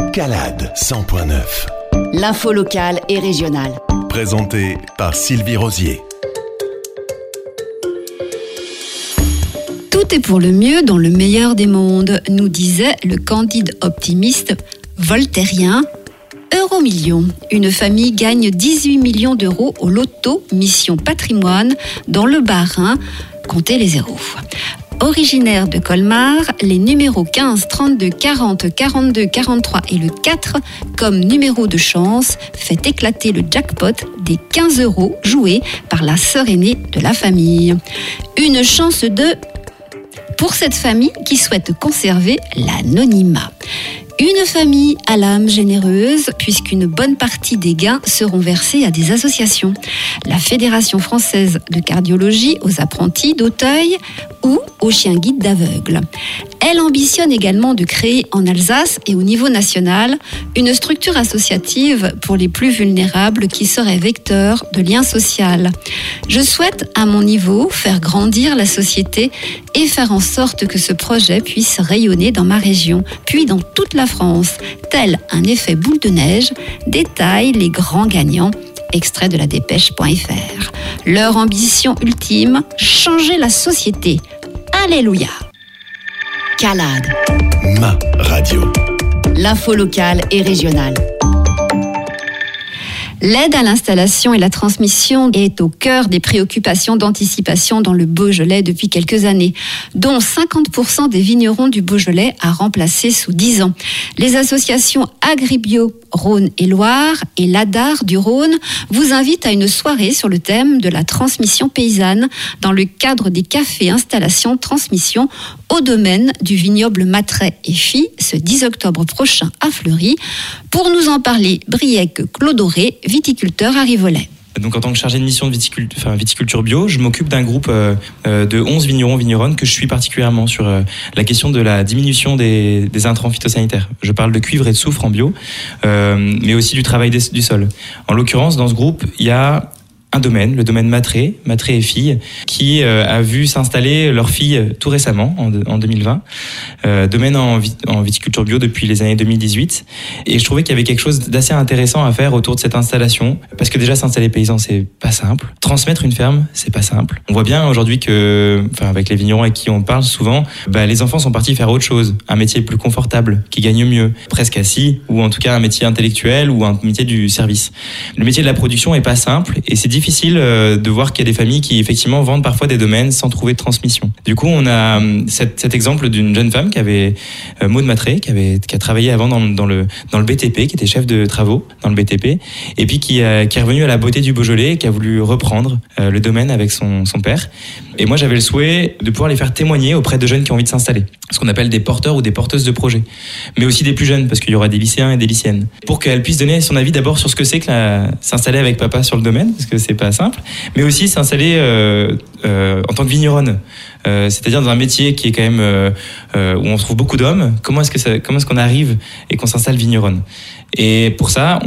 Calade 100.9. L'info locale et régionale. Présenté par Sylvie Rosier. Tout est pour le mieux dans le meilleur des mondes, nous disait le candide optimiste voltairien. Euromillions. Une famille gagne 18 millions d'euros au loto Mission Patrimoine dans le Bas-Rhin. Comptez les zéros. Originaire de Colmar, les numéros 15, 32, 40, 42, 43 et le 4, comme numéro de chance, fait éclater le jackpot des 15 euros joués par la sœur aînée de la famille. Une chance pour cette famille qui souhaite conserver l'anonymat. Une famille à l'âme généreuse, puisqu'une bonne partie des gains seront versés à des associations. La Fédération française de cardiologie aux apprentis d'Auteuil ou aux chiens guides d'aveugles. Elle ambitionne également de créer en Alsace et au niveau national une structure associative pour les plus vulnérables qui serait vecteur de lien social. Je souhaite, à mon niveau, faire grandir la société et faire en sorte que ce projet puisse rayonner dans ma région, puis dans toute la France, tel un effet boule de neige, détaillent les grands gagnants. Extrait de la dépêche.fr. Leur ambition ultime, changer la société. Alléluia. Calade. Ma radio. L'info locale et régionale. L'aide à l'installation et la transmission est au cœur des préoccupations d'anticipation dans le Beaujolais depuis quelques années, dont 50% des vignerons du Beaujolais à remplacer sous 10 ans. Les associations Agribio Rhône et Loire et l'ADAR du Rhône vous invitent à une soirée sur le thème de la transmission paysanne dans le cadre des cafés installations transmission au domaine du vignoble Matret et Filles ce 10 octobre prochain à Fleury. Pour nous en parler, Briec Claudoré, viticulteur à Rivoli. Donc en tant que chargé de mission de viticulture bio, je m'occupe d'un groupe de 11 vignerons que je suis particulièrement sur la question de la diminution des intrants phytosanitaires. Je parle de cuivre et de soufre en bio, mais aussi du travail du sol. En l'occurrence, dans ce groupe, il y a un domaine, le domaine Matret et Filles, qui a vu s'installer leur fille tout récemment, en 2020. Domaine en viticulture bio depuis les années 2018. Et je trouvais qu'il y avait quelque chose d'assez intéressant à faire autour de cette installation. Parce que déjà, s'installer paysan, c'est pas simple. Transmettre une ferme, c'est pas simple. On voit bien aujourd'hui que, avec les vignerons avec qui on parle souvent, les enfants sont partis faire autre chose. Un métier plus confortable, qui gagne mieux, presque assis, ou en tout cas un métier intellectuel ou un métier du service. Le métier de la production est pas simple et c'est difficile de voir qu'il y a des familles qui effectivement vendent parfois des domaines sans trouver de transmission. Du coup, on a cet exemple d'une jeune femme qui avait Maud Matret, qui a travaillé avant dans le BTP, qui était chef de travaux dans le BTP, et puis qui est revenue à la beauté du Beaujolais, qui a voulu reprendre le domaine avec son père. Et moi, j'avais le souhait de pouvoir les faire témoigner auprès de jeunes qui ont envie de s'installer, ce qu'on appelle des porteurs ou des porteuses de projets, mais aussi des plus jeunes, parce qu'il y aura des lycéens et des lycéennes, pour qu'elles puissent donner son avis d'abord sur ce que c'est que s'installer avec papa sur le domaine, parce que c'est pas simple, mais aussi s'installer en tant que vigneronne, c'est-à-dire dans un métier qui est quand même où on trouve beaucoup d'hommes. Comment est-ce qu'on arrive et qu'on s'installe vigneronne? Et pour ça,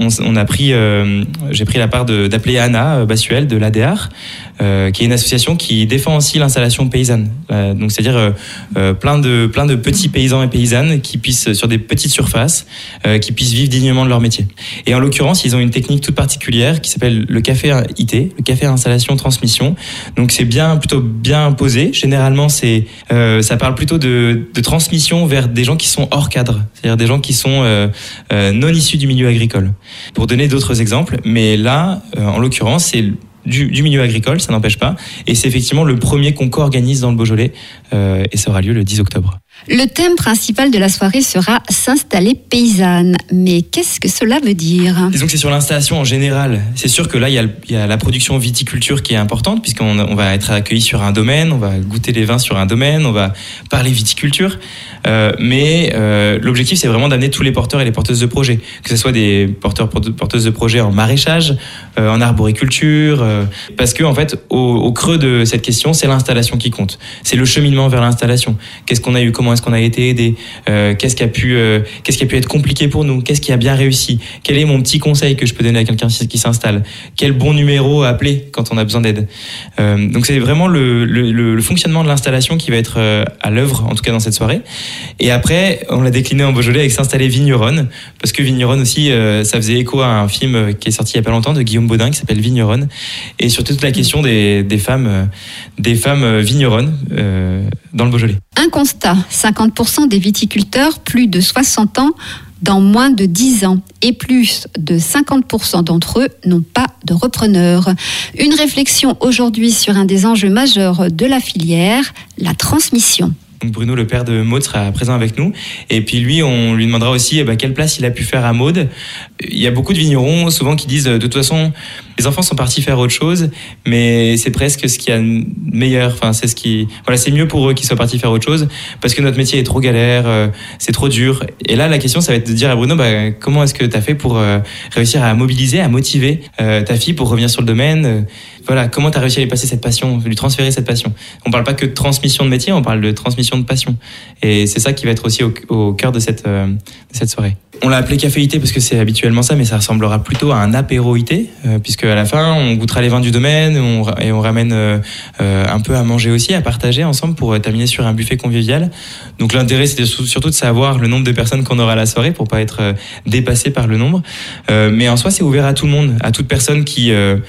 j'ai pris la part d'appeler Anna Bassuel de l'ADAR, qui est une association qui défend aussi l'installation paysanne. Donc c'est-à-dire plein de petits paysans et paysannes qui puissent, sur des petites surfaces, qui puissent vivre dignement de leur métier. Et en l'occurrence, ils ont une technique toute particulière qui s'appelle le café IT, le café installation transmission. Donc c'est plutôt bien posé. Généralement, ça parle plutôt de transmission vers des gens qui sont hors cadre, c'est-à-dire des gens qui sont non issus du milieu agricole. Pour donner d'autres exemples, mais là, en l'occurrence, c'est du milieu agricole, ça n'empêche pas, et c'est effectivement le premier qu'on co-organise dans le Beaujolais, et ça aura lieu le 10 octobre. Le thème principal de la soirée sera « S'installer paysanne ». Mais qu'est-ce que cela veut dire ? Disons que c'est sur l'installation en général. C'est sûr que là, il y a la production viticulture qui est importante, puisqu'on va être accueilli sur un domaine, on va goûter les vins sur un domaine, on va parler viticulture. Mais l'objectif, c'est vraiment d'amener tous les porteurs et les porteuses de projets, que ce soit des porteuses de projets en maraîchage, en arboriculture, parce que en fait, au creux de cette question, c'est l'installation qui compte. C'est le cheminement vers l'installation. Qu'est-ce qu'on a eu, comment comment est-ce qu'on a été aidé, qu'est-ce qui a pu être compliqué pour nous, qu'est-ce qui a bien réussi, quel est mon petit conseil que je peux donner à quelqu'un qui s'installe, quel bon numéro appeler quand on a besoin d'aide. Donc c'est vraiment le fonctionnement de l'installation qui va être à l'œuvre, en tout cas dans cette soirée. Et après, on l'a décliné en Beaujolais avec s'installer Vigneronne, parce que Vigneronne aussi, ça faisait écho à un film qui est sorti il y a pas longtemps de Guillaume Baudin qui s'appelle Vigneronne, et sur toute la question des femmes vigneronnes dans le Beaujolais. Un constat, 50% des viticulteurs plus de 60 ans dans moins de 10 ans, et plus de 50% d'entre eux n'ont pas de repreneur. Une réflexion aujourd'hui sur un des enjeux majeurs de la filière, la transmission. Donc Bruno, le père de Maud, sera présent avec nous. Et puis lui, on lui demandera aussi quelle place il a pu faire à Maud. Il y a beaucoup de vignerons souvent qui disent de toute façon, les enfants sont partis faire autre chose, mais c'est presque ce qu'il y a de meilleur. Enfin, c'est mieux pour eux qu'ils soient partis faire autre chose parce que notre métier est trop galère, c'est trop dur. Et là, la question, ça va être de dire à Bruno, comment est-ce que tu as fait pour réussir à mobiliser, à motiver ta fille pour revenir sur le domaine. Comment tu as réussi à lui passer cette passion, lui transférer cette passion. On ne parle pas que de transmission de métier, on parle de transmission de passion. Et c'est ça qui va être aussi au cœur de cette soirée. On l'a appelé caféité parce que c'est habituellement ça, mais ça ressemblera plutôt à un apéroité, puisque à la fin, on goûtera les vins du domaine et on ramène un peu à manger aussi, à partager ensemble pour terminer sur un buffet convivial. Donc l'intérêt, c'était surtout de savoir le nombre de personnes qu'on aura à la soirée pour pas être dépassé par le nombre. Mais en soi, c'est ouvert à tout le monde, à toute personne qui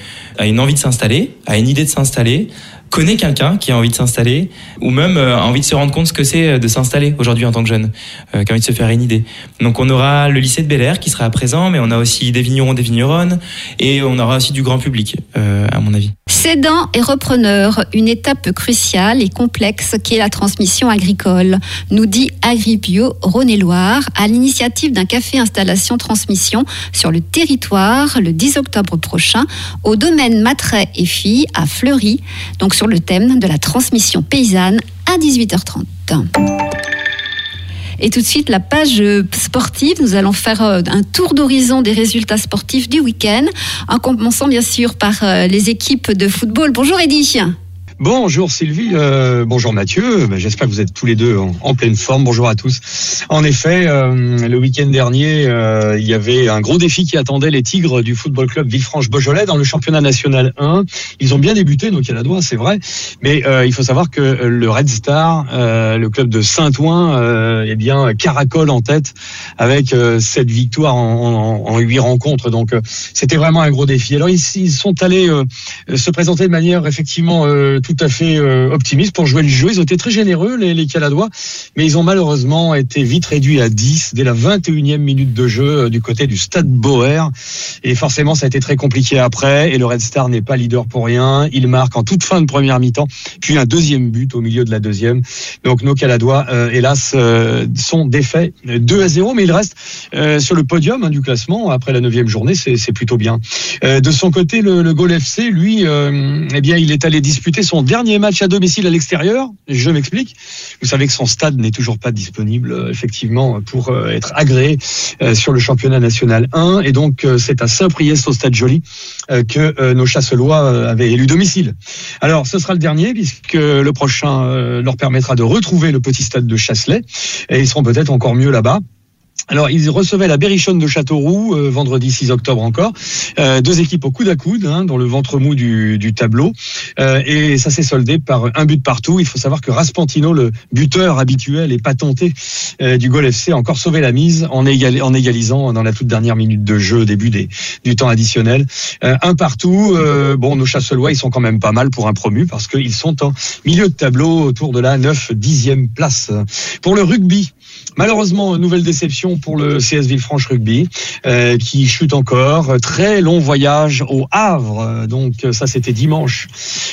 a une envie de s'installer, a une idée de s'installer, connaît quelqu'un qui a envie de s'installer, ou même a envie de se rendre compte ce que c'est de s'installer aujourd'hui en tant que jeune, qui a envie de se faire une idée. Donc on aura le lycée de Bel-Air qui sera présent, mais on a aussi des vignerons, des vigneronnes, et on aura aussi du grand public, à mon avis. Cédant et repreneur, une étape cruciale et complexe qui est la transmission agricole, nous dit Agribio Rhône-et-Loire, à l'initiative d'un café installation transmission sur le territoire le 10 octobre prochain, au domaine Matray et Filles à Fleury, donc sur le thème de la transmission paysanne à 18h30. Et tout de suite, la page sportive. Nous allons faire un tour d'horizon des résultats sportifs du week-end, en commençant bien sûr par les équipes de football. Bonjour Eddy. Bonjour Sylvie, bonjour Mathieu, j'espère que vous êtes tous les deux en pleine forme, bonjour à tous. En effet, le week-end dernier, il y avait un gros défi qui attendait les Tigres du Football Club Villefranche-Beaujolais dans le championnat national 1. Ils ont bien débuté, nos Caladois, c'est vrai, mais il faut savoir que le Red Star, le club de Saint-Ouen, caracole en tête avec 7 victoires en 8 rencontres, donc c'était vraiment un gros défi. Alors ils sont allés se présenter de manière effectivement tout à fait optimiste pour jouer le jeu. Ils ont été très généreux, les Caladois, mais ils ont malheureusement été vite réduits à 10 dès la 21e minute de jeu du côté du Stade Boer. Et forcément, ça a été très compliqué après. Et le Red Star n'est pas leader pour rien. Il marque en toute fin de première mi-temps, puis un deuxième but au milieu de la deuxième. Donc nos Caladois, hélas, sont défaits 2-0, mais ils restent sur le podium du classement après la 9e journée. C'est plutôt bien. De son côté, le Gol FC, lui, il est allé disputer son dernier match à domicile à l'extérieur. Je m'explique. Vous savez que son stade n'est toujours pas disponible, effectivement, pour être agréé sur le championnat national 1. Et donc, c'est à Saint-Priest, au Stade Joly, que nos Chasselois avaient élu domicile. Alors, ce sera le dernier, puisque le prochain leur permettra de retrouver le petit stade de Chasselet. Et ils seront peut-être encore mieux là-bas. Alors, ils recevaient la Berrichonne de Châteauroux, vendredi 6 octobre encore. 2 équipes au coude à coude, dans le ventre mou du tableau. Et ça s'est soldé par un but partout. Il faut savoir que Raspantino, le buteur habituel et patenté du Gol FC, a encore sauvé la mise en égalisant dans la toute dernière minute de jeu, au début du temps additionnel. Un partout. Nos Chasselois, ils sont quand même pas mal pour un promu parce qu'ils sont en milieu de tableau autour de la 9-10e place. Pour le rugby, malheureusement, nouvelle déception pour le CS Villefranche Rugby, qui chute encore. Très long voyage au Havre. Donc ça, c'était dimanche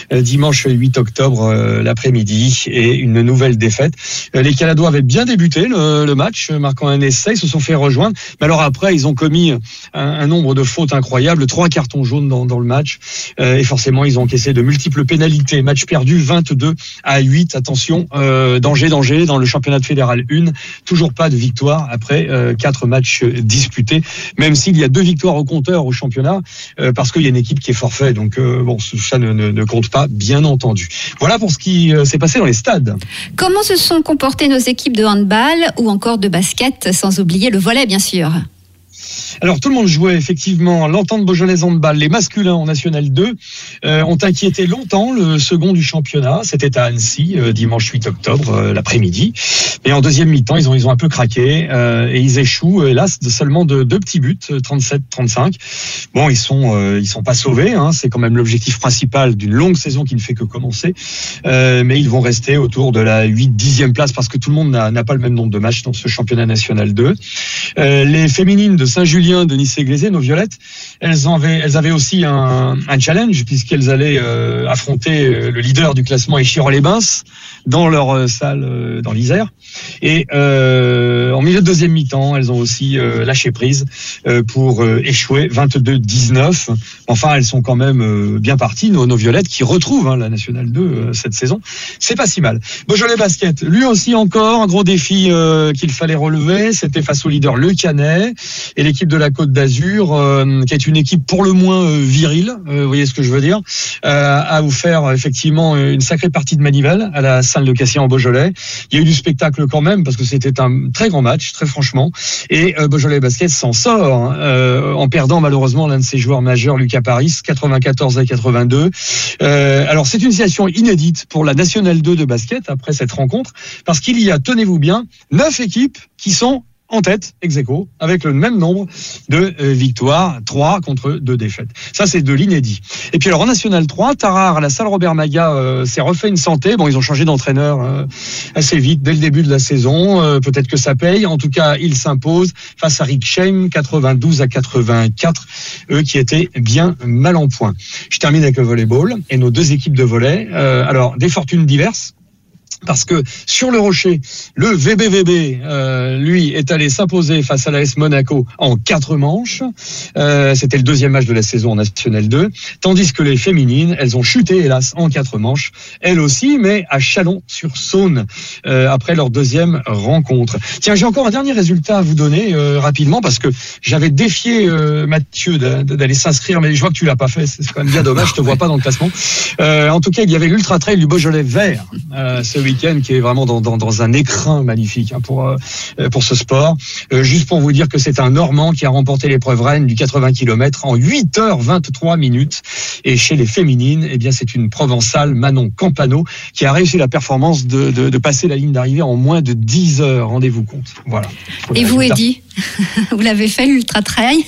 8 octobre l'après-midi, et une nouvelle défaite. Les Caladois avaient bien débuté le match, marquant un essai. Ils se sont fait rejoindre. Mais alors après, ils ont commis un nombre de fautes incroyables, 3 cartons jaunes dans le match. Et forcément, ils ont encaissé de multiples pénalités. Match perdu 22-8. Attention, danger dans le championnat de fédéral 1. toujours pas de victoire après 4 matchs disputés, même s'il y a 2 victoires au compteur au championnat, parce qu'il y a une équipe qui est forfait. Donc ça ne compte pas, bien entendu. Voilà pour ce qui s'est passé dans les stades. Comment se sont comportées nos équipes de handball ou encore de basket, sans oublier le volley, bien sûr? Alors tout le monde jouait effectivement l'Entente Beaujolaise Handball. Les masculins en National 2 ont inquiété longtemps le second du championnat. C'était à Annecy, dimanche 8 octobre, l'après-midi. Et en deuxième mi-temps, ils ont un peu craqué et ils échouent, hélas, seulement de 2 petits buts, 37-35. Bon, ils sont pas sauvés, hein. C'est quand même l'objectif principal d'une longue saison qui ne fait que commencer. Mais ils vont rester autour de la 8-10e place parce que tout le monde n'a pas le même nombre de matchs dans ce championnat National 2. Les féminines de Saint-Julien de Nice-et-Glazé, nos violettes, elles avaient aussi un challenge puisqu'elles allaient affronter le leader du classement Échirolles-les-Bains dans leur salle dans l'Isère. Et en milieu de deuxième mi-temps, elles ont aussi lâché prise pour échouer 22-19. Enfin, elles sont quand même bien parties, nos violettes qui retrouvent la Nationale 2 cette saison. C'est pas si mal. Beaujolais Basket, lui aussi encore un gros défi qu'il fallait relever. C'était face au leader Le Canet et l'équipe de la Côte d'Azur, qui est une équipe pour le moins virile, vous voyez ce que je veux dire, a offert effectivement une sacrée partie de manivelle à la salle de Cassien en Beaujolais. Il y a eu du spectacle quand même parce que c'était un très grand match, très franchement, et Beaujolais Basket s'en sort en perdant malheureusement l'un de ses joueurs majeurs, Lucas Paris, 94-82. Alors c'est une situation inédite pour la Nationale 2 de basket après cette rencontre, parce qu'il y a, tenez-vous bien, 9 équipes qui sont en tête, ex-aequo, avec le même nombre de victoires, 3 contre 2 défaites. Ça, c'est de l'inédit. Et puis alors, en National 3, Tarare, la salle Robert Maga, s'est refait une santé. Bon, ils ont changé d'entraîneur assez vite, dès le début de la saison. Peut-être que ça paye. En tout cas, ils s'imposent face à Riksheim, 92-84, eux qui étaient bien mal en point. Je termine avec le volleyball et nos 2 équipes de volley. Alors, des fortunes diverses. Parce que sur le Rocher, le VBVB, lui, est allé s'imposer face à l'AS Monaco en 4 manches. C'était le 2e match de la saison en National 2. Tandis que les féminines, elles ont chuté, hélas, en 4 manches. Elles aussi, mais à Chalon-sur-Saône, après leur 2e rencontre. Tiens, j'ai encore un dernier résultat à vous donner rapidement, parce que j'avais défié Mathieu d'aller s'inscrire, mais je vois que tu l'as pas fait. C'est quand même bien dommage, je te vois pas dans le classement. En tout cas, il y avait l'Ultra Trail du Beaujolais vert ce week-end, qui est vraiment dans un écrin magnifique pour ce sport. Juste pour vous dire que c'est un Normand qui a remporté l'épreuve reine du 80 km en 8h23 minutes. Et chez les féminines, eh bien, c'est une Provençale, Manon Campano, qui a réussi la performance de passer la ligne d'arrivée en moins de 10 heures. Rendez-vous compte. Voilà. Et vous, Eddy, vous l'avez fait, l'Ultra Trail?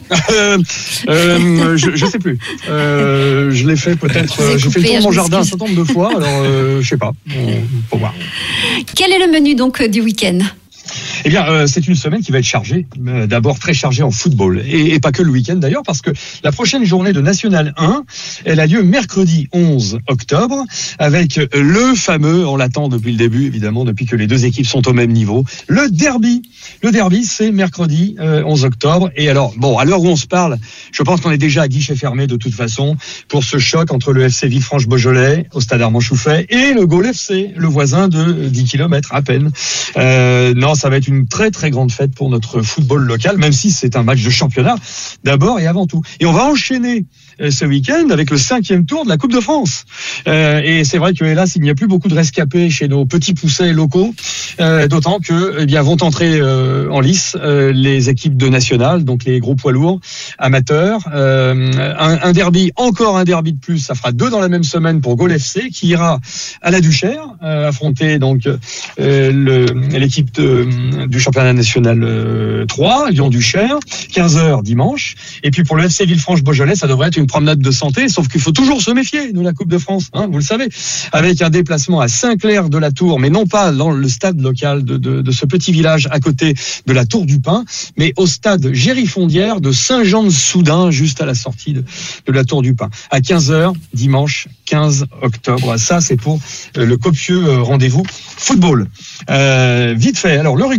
Je sais plus. Je l'ai fait peut-être. J'ai fait le tour de mon jardin un certain nombre de fois. Alors, je sais pas. Faut voir. Quel est le menu donc du week-end? Eh bien, c'est une semaine qui va être chargée, d'abord très chargée en football, et pas que le week-end d'ailleurs, parce que la prochaine journée de National 1, elle a lieu mercredi 11 octobre, avec le fameux, on l'attend depuis le début évidemment, depuis que les 2 équipes sont au même niveau, le derby. Le derby, c'est mercredi 11 octobre, et alors, bon, à l'heure où on se parle, je pense qu'on est déjà à guichet fermé de toute façon, pour ce choc entre le FC Villefranche-Beaujolais, au stade Armand-Chouffet, et le Gaulle FC, le voisin de 10 km à peine. Non, ça va être une très très grande fête pour notre football local, même si c'est un match de championnat d'abord et avant tout. Et on va enchaîner ce week-end avec le 5e tour de la Coupe de France. Et c'est vrai que hélas, il n'y a plus beaucoup de rescapés chez nos petits poussets locaux, d'autant que vont entrer en lice les équipes de nationale, donc les gros poids lourds amateurs. Un derby, encore un derby de plus, ça fera 2 dans la même semaine pour Gaulle FC, qui ira à la Duchère affronter donc l'équipe du championnat national 3, Lyon-Duchère, 15h dimanche. Et puis pour le FC Villefranche-Beaujolais, ça devrait être une promenade de santé, sauf qu'il faut toujours se méfier de la Coupe de France, vous le savez, avec un déplacement à Saint-Clair-de-la-Tour, mais non pas dans le stade local de ce petit village à côté de la Tour du Pin, mais au stade Gérifondière de Saint-Jean-de-Soudun, juste à la sortie de la Tour du Pin, à 15h dimanche 15 octobre. Ça, c'est pour le copieux rendez-vous football. Vite fait, alors le rugby.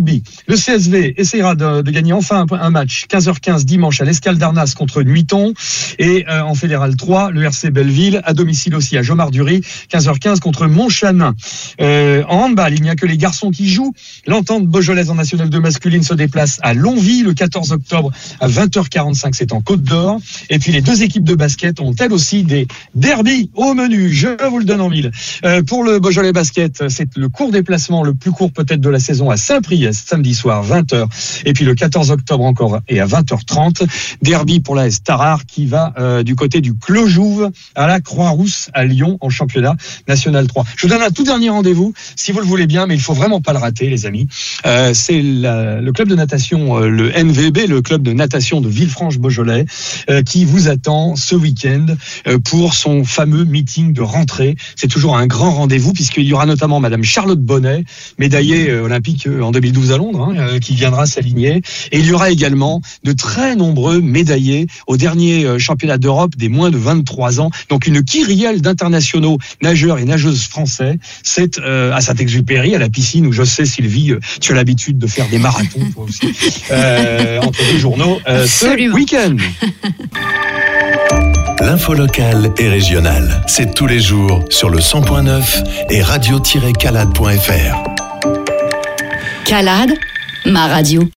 rugby, le CSV essaiera de gagner enfin un match. 15h15 dimanche à l'Escale d'Arnas contre Nuiton. Et en Fédéral 3, le RC Belleville, à domicile aussi à Jomard-Dury, 15h15 contre Montchanin. En handball, il n'y a que les garçons qui jouent. L'Entente Beaujolaise en National 2 masculine se déplace à Longwy le 14 octobre à 20h45, c'est en Côte d'Or. Et puis les deux équipes de basket ont elles aussi des derbies au menu. Je vous le donne en mille. Pour le Beaujolais basket, c'est le court déplacement, le plus court peut-être de la saison à Saint-Priest, samedi soir, 20h. Et puis le 14 octobre encore et à 20h30. Derby pour la Tarare qui va du côté du Clos-Jouve à la Croix-Rousse à Lyon en championnat national 3. Je vous donne un tout dernier rendez-vous, si vous le voulez bien, mais il faut vraiment pas le rater, les amis. C'est le club de natation, le NVB, le club de natation de Villefranche-Beaujolais, qui vous attend ce week-end pour son fameux meeting de rentrée. C'est toujours un grand rendez-vous puisqu'il y aura notamment Madame Charlotte Bonnet, médaillée olympique en 2012 à Londres, qui viendra s'aligner. Et il y aura également de très nombreux médaillés au dernier championnat d'Europe des moins de 23 ans. Donc une kyrielle d'internationaux nageurs et nageuses français. C'est à Saint-Exupéry, à la piscine, où je sais, Sylvie, tu as l'habitude de faire des marathons, toi aussi, entre deux journaux, ce week-end. L'info locale et régionale, c'est tous les jours sur le 100.9 et radio-calade.fr. Calade, ma radio.